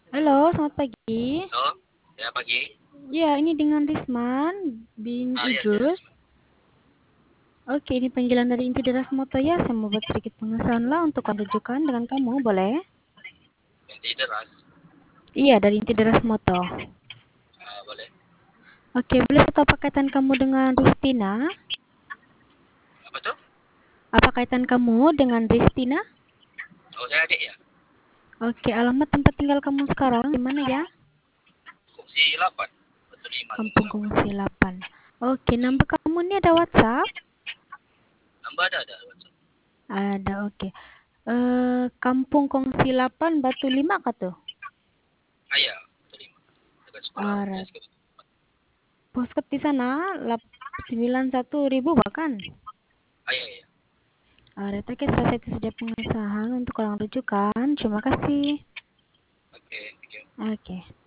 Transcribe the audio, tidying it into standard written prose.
Halo, selamat pagi. Halo, ya pagi. Ya, ini dengan Risman bin Iya, saya Idrus. Risman. Oke, ini panggilan dari inti deras moto ya. Saya mau buat sedikit pengesahan lah untuk rujukan dengan kamu, boleh? Ganti deras. Iya, dari inti deras moto. Boleh. Oke, boleh tahu apa kaitan kamu dengan Ristina? Apa tuh? Apa kaitan kamu dengan Ristina? Oh, saya adik ya. Oke, alamat tempat tinggal kamu sekarang di mana ya? Fungsi 8. Betul 5 fungsi Kampung 8. Kongsi 8. Oke, nomor kamu ini ada WhatsApp? Nambah ada WhatsApp. Ada, oke. Kampung Kongsi 8 Batu 5 kah tuh? Iya, betul 5. Dekat sekolah Ah, UTS kebetulan. Postcode di sana 91.000 bahkan. Iya, iya. Reta selesai itu sudah pengesahan untuk orang rujukan. Terima kasih. Oke, thank you. Oke.